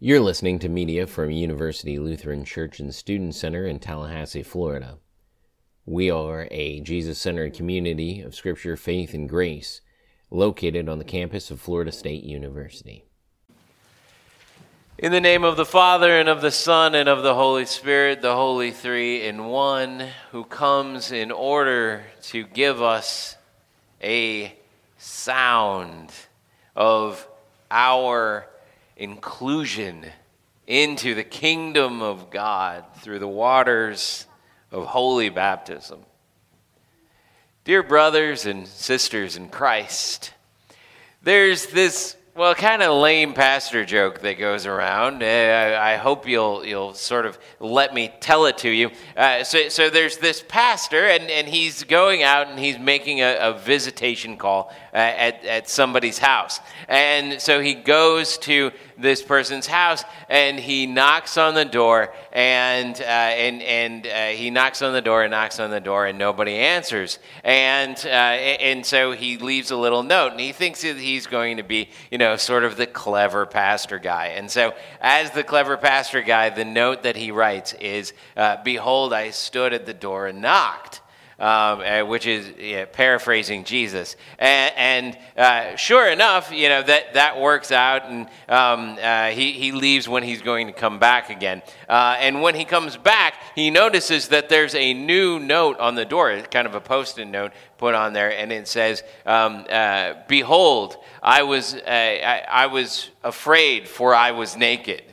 You're listening to media from University Lutheran Church and Student Center in Tallahassee, Florida. We are a Jesus-centered community of Scripture, faith, and grace located on the campus of Florida State University. In the name of the Father, and of the Son, and of the Holy Spirit, the Holy Three in One, who comes in order to give us a sound of our inclusion into the kingdom of God through the waters of holy baptism. Dear brothers and sisters in Christ, there's this kind of lame pastor joke that goes around. I hope you'll sort of let me tell it to you. So there's this pastor, and he's going out and he's making a visitation call at somebody's house. And so he goes to this person's house, and he knocks on the door, and he knocks on the door, and nobody answers. And so he leaves a little note, and he thinks that he's going to be, sort of the clever pastor guy. And so as the clever pastor guy, the note that he writes is, "Behold, I stood at the door and knocked." Which is paraphrasing Jesus, and sure enough, that works out, and he leaves when he's going to come back again. And when he comes back, he notices that there's a new note on the door, kind of a post-it note put on there, and it says, "Behold, I was afraid, for I was naked."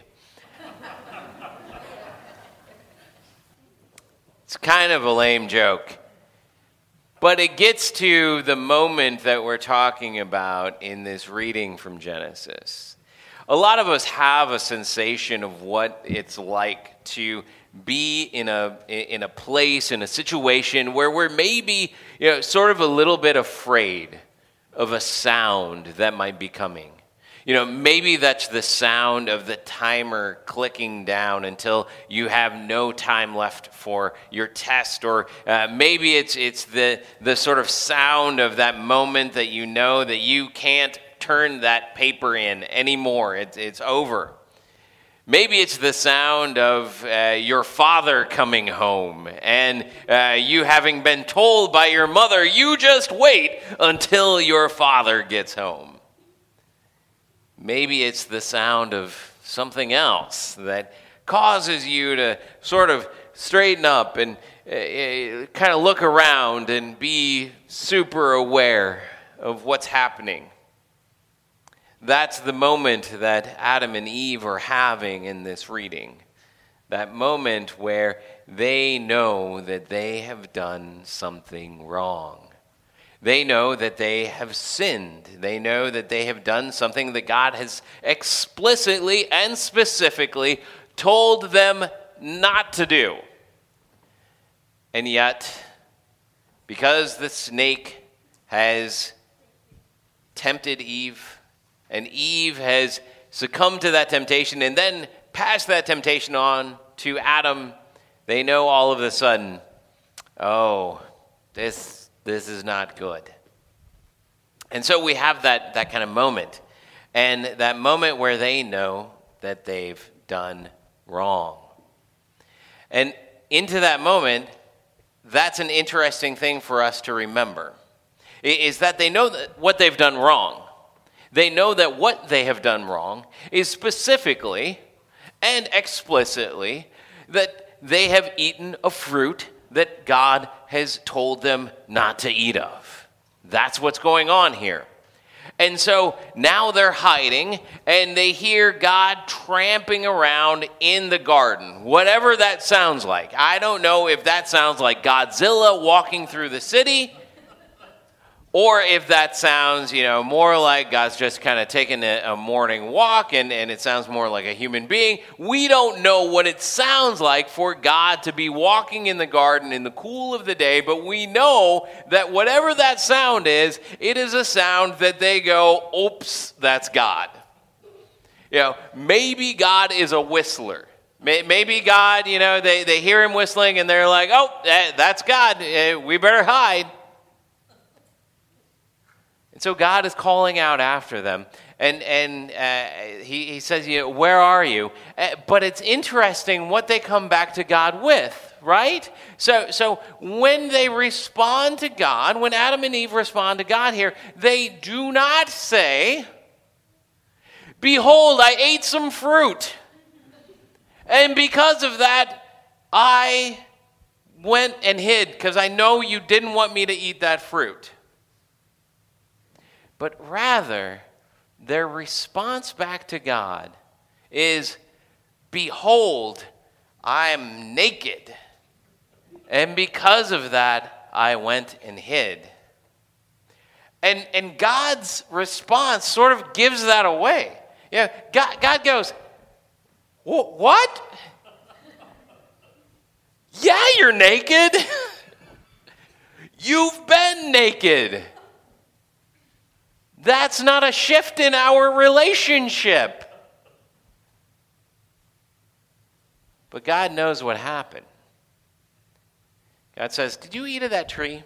It's kind of a lame joke. But it gets to the moment that we're talking about in this reading from Genesis. A lot of us have a sensation of what it's like to be in a place, in a situation where we're maybe, sort of a little bit afraid of a sound that might be coming. Maybe that's the sound of the timer clicking down until you have no time left for your test, or maybe it's the sort of sound of that moment that you know that you can't turn that paper in anymore. It's over. Maybe it's the sound of your father coming home and you having been told by your mother, "You just wait until your father gets home." Maybe it's the sound of something else that causes you to sort of straighten up and kind of look around and be super aware of what's happening. That's the moment that Adam and Eve are having in this reading. That moment where they know that they have done something wrong. They know that they have sinned. They know that they have done something that God has explicitly and specifically told them not to do. And yet, because the snake has tempted Eve, and Eve has succumbed to that temptation and then passed that temptation on to Adam, they know all of a sudden, this is not good. And so we have that kind of moment. And that moment where they know that they've done wrong. And into that moment, that's an interesting thing for us to remember. Is that they know that what they've done wrong. They know that what they have done wrong is specifically and explicitly that they have eaten a fruit that God has told them not to eat of. That's what's going on here. And so now they're hiding, and they hear God tramping around in the garden. Whatever that sounds like. I don't know if that sounds like Godzilla walking through the city, or if that sounds, more like God's just kind of taking a morning walk, and it sounds more like a human being. We don't know what it sounds like for God to be walking in the garden in the cool of the day, but we know that whatever that sound is, it is a sound that they go, "Oops, that's God." Maybe God is a whistler. Maybe God, they hear him whistling, and they're like, "Oh, that's God. We better hide." And so God is calling out after them. And he says, where are you? But it's interesting what they come back to God with, right? So when they respond to God, when Adam and Eve respond to God here, they do not say, behold, I ate some fruit. And because of that, I went and hid because I know you didn't want me to eat that fruit. But rather, their response back to God is, behold, I am naked. And because of that, I went and hid. And God's response sort of gives that away. God goes, what? Yeah, you're naked. You've been naked. That's not a shift in our relationship. But God knows what happened. God says, did you eat of that tree?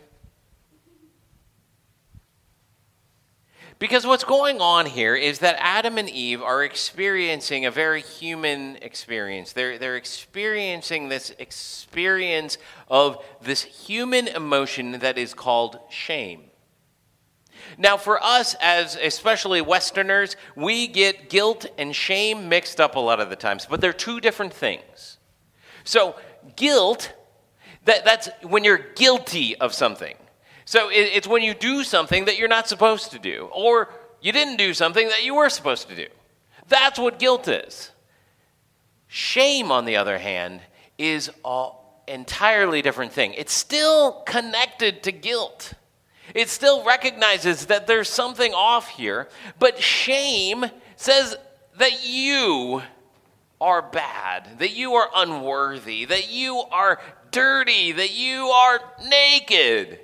Because what's going on here is that Adam and Eve are experiencing a very human experience. They're experiencing this experience of this human emotion that is called shame. Now, for us, as especially Westerners, we get guilt and shame mixed up a lot of the times, but they're two different things. So, guilt, that's when you're guilty of something. So it's when you do something that you're not supposed to do, or you didn't do something that you were supposed to do. That's what guilt is. Shame, on the other hand, is an entirely different thing. It's still connected to guilt. It still recognizes that there's something off here, but shame says that you are bad, that you are unworthy, that you are dirty, that you are naked.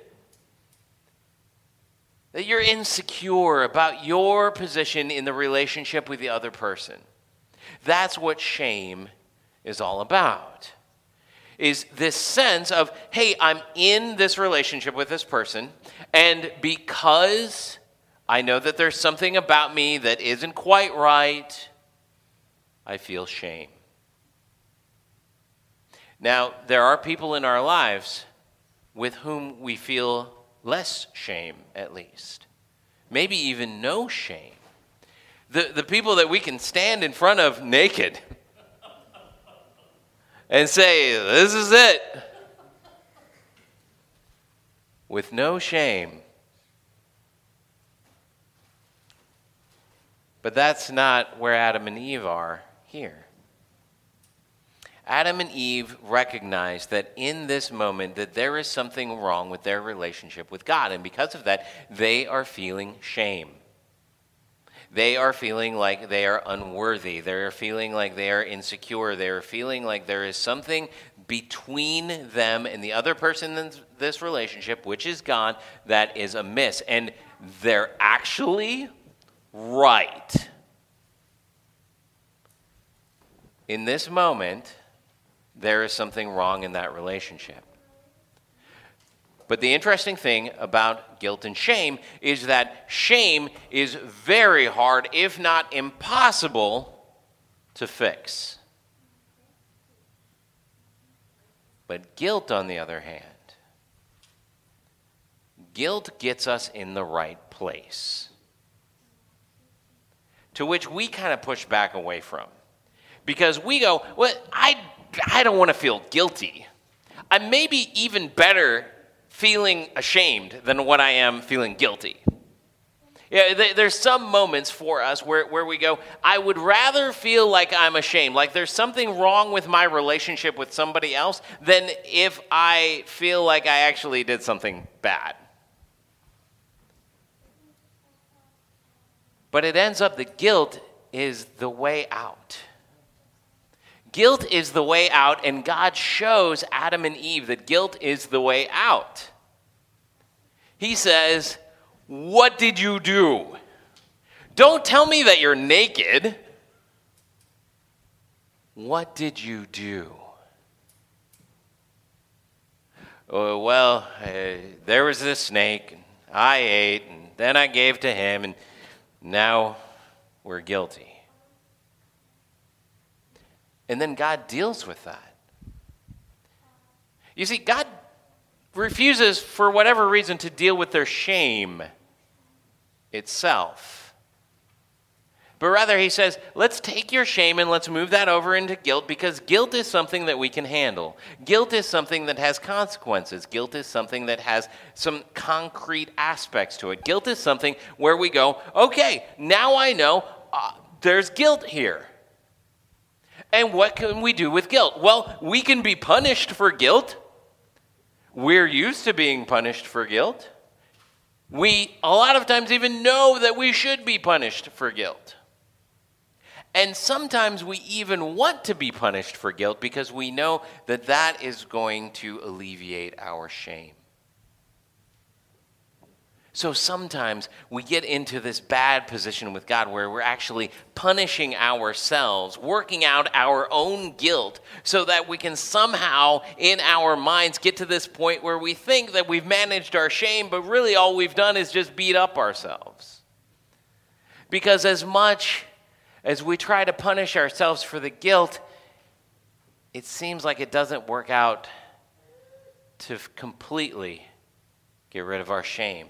That you're insecure about your position in the relationship with the other person. That's what shame is all about. Is this sense of, hey, I'm in this relationship with this person, and because I know that there's something about me that isn't quite right, I feel shame. Now, there are people in our lives with whom we feel less shame, at least. Maybe even no shame. The people that we can stand in front of naked and say, this is it, with no shame. But that's not where Adam and Eve are here. Adam and Eve recognize that in this moment that there is something wrong with their relationship with God, and because of that, they are feeling shame. They are feeling like they are unworthy. They are feeling like they are insecure. They are feeling like there is something between them and the other person in this relationship, which is God, that is amiss. And they're actually right. In this moment, there is something wrong in that relationship. But the interesting thing about guilt and shame is that shame is very hard, if not impossible, to fix. But guilt, on the other hand, guilt gets us in the right place, to which we kind of push back away from. Because we go, well, I don't want to feel guilty. I'm maybe even better feeling ashamed than what I am feeling guilty. Yeah, there's some moments for us where we go, I would rather feel like I'm ashamed, like there's something wrong with my relationship with somebody else, than if I feel like I actually did something bad. But it ends up that guilt is the way out. Guilt is the way out, and God shows Adam and Eve that guilt is the way out. He says, what did you do? Don't tell me that you're naked. What did you do? Oh, well, there was this snake, and I ate, and then I gave to him, and now we're guilty. And then God deals with that. You see, God refuses, for whatever reason, to deal with their shame itself. But rather, he says, let's take your shame and let's move that over into guilt, because guilt is something that we can handle. Guilt is something that has consequences. Guilt is something that has some concrete aspects to it. Guilt is something where we go, okay, now I know there's guilt here. And what can we do with guilt? Well, we can be punished for guilt. We're used to being punished for guilt. We, a lot of times, even know that we should be punished for guilt. And sometimes we even want to be punished for guilt because we know that that is going to alleviate our shame. So sometimes we get into this bad position with God where we're actually punishing ourselves, working out our own guilt so that we can somehow in our minds get to this point where we think that we've managed our shame, but really all we've done is just beat up ourselves. Because as much as we try to punish ourselves for the guilt, it seems like it doesn't work out to completely get rid of our shame.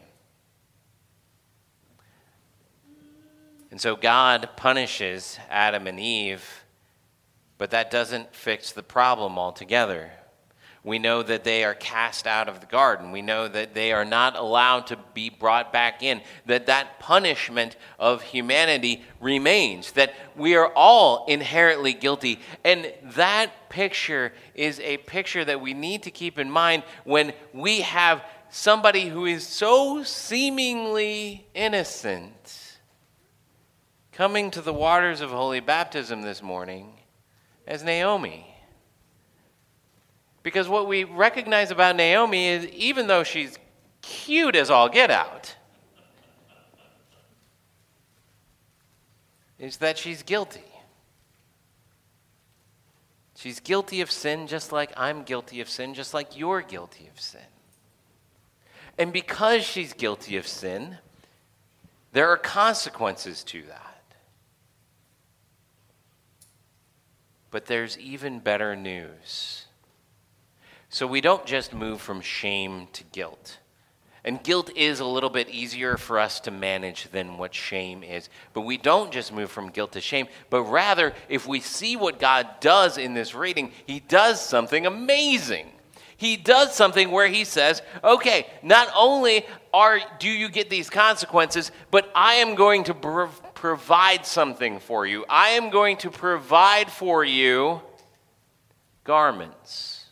And so God punishes Adam and Eve, but that doesn't fix the problem altogether. We know that they are cast out of the garden. We know that they are not allowed to be brought back in, that punishment of humanity remains, that we are all inherently guilty. And that picture is a picture that we need to keep in mind when we have somebody who is so seemingly innocent coming to the waters of holy baptism this morning as Naomi. Because what we recognize about Naomi is, even though she's cute as all get out, is that she's guilty. She's guilty of sin just like I'm guilty of sin, just like you're guilty of sin. And because she's guilty of sin, there are consequences to that. But there's even better news. So we don't just move from shame to guilt. And guilt is a little bit easier for us to manage than what shame is. But we don't just move from guilt to shame, but rather, if we see what God does in this reading, he does something amazing. He does something where he says, okay, not only do you get these consequences, but I am going to provide something for you. I am going to provide for you garments.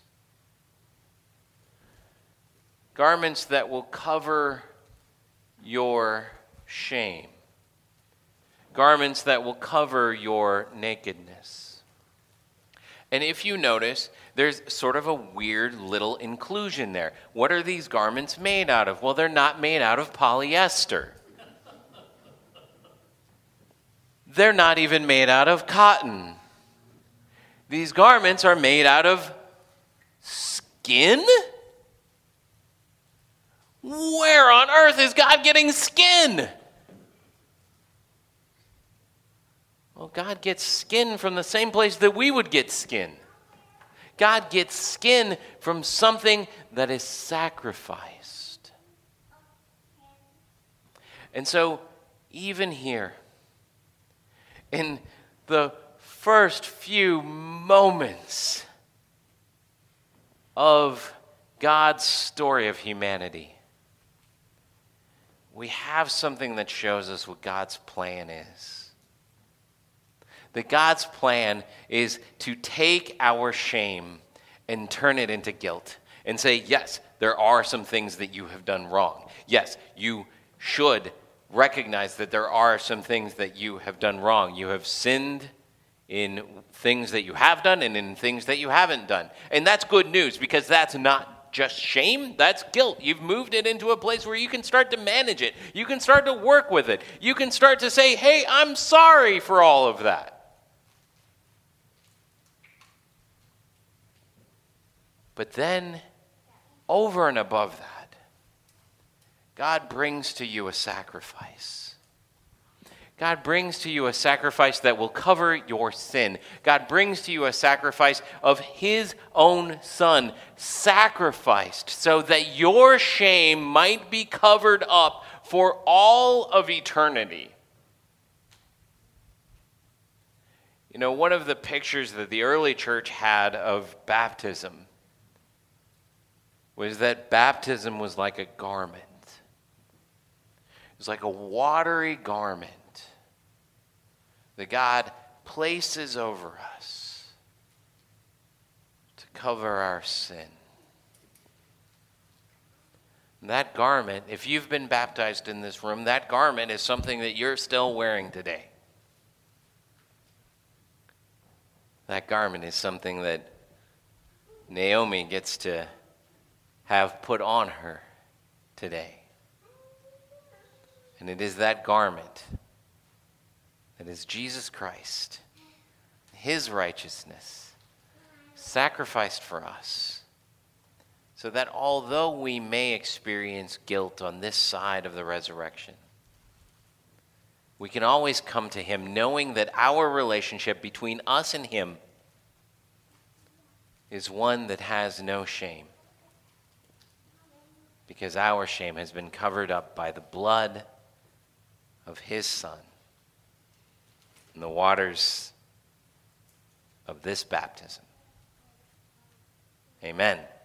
Garments that will cover your shame. Garments that will cover your nakedness. And if you notice, there's sort of a weird little inclusion there. What are these garments made out of? Well, they're not made out of polyester. They're not even made out of cotton. These garments are made out of skin? Where on earth is God getting skin? Well, God gets skin from the same place that we would get skin. God gets skin from something that is sacrificed. And so, even here, in the first few moments of God's story of humanity, we have something that shows us what God's plan is. That God's plan is to take our shame and turn it into guilt and say, yes, there are some things that you have done wrong. Yes, you should recognize that there are some things that you have done wrong. You have sinned in things that you have done and in things that you haven't done. And that's good news, because that's not just shame, that's guilt. You've moved it into a place where you can start to manage it. You can start to work with it. You can start to say, hey, I'm sorry for all of that. But then, over and above that, God brings to you a sacrifice. God brings to you a sacrifice that will cover your sin. God brings to you a sacrifice of his own Son, sacrificed so that your shame might be covered up for all of eternity. You know, one of the pictures that the early church had of baptism was that baptism was like a garment. It was like a watery garment that God places over us to cover our sin. And that garment, if you've been baptized in this room, that garment is something that you're still wearing today. That garment is something that Naomi gets to have put on her today. And it is that garment that is Jesus Christ, his righteousness, sacrificed for us, so that although we may experience guilt on this side of the resurrection, we can always come to him knowing that our relationship between us and him is one that has no shame, because our shame has been covered up by the blood of his Son in the waters of this baptism. Amen.